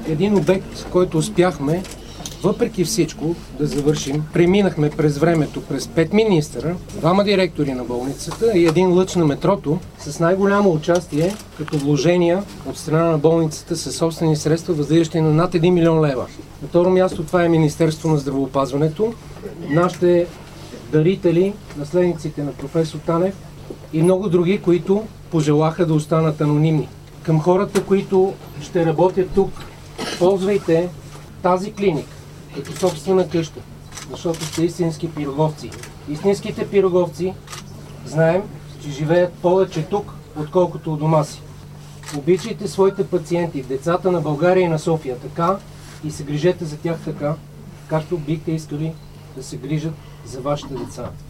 един обект, който успяхме въпреки всичко да завършим. Преминахме през времето през 5 министъра, 2 директори на болницата и един лъч на метрото с най-голямо участие като вложения от страна на болницата със собствени средства, възлизащи на над 1 милион лева. На второ място това е Министерство на здравеопазването, нашите дарители, наследниците на професор Танев и много други, които пожелаха да останат анонимни. Към хората, които ще работят тук, ползвайте тази клиника като собствена къща, защото сте истински пироговци. Истинските пироговци знаем, че живеят повече тук, отколкото у дома си. Обичайте своите пациенти, децата на България и на София така и се грижете за тях така, както бихте искали да се грижат за вашите деца.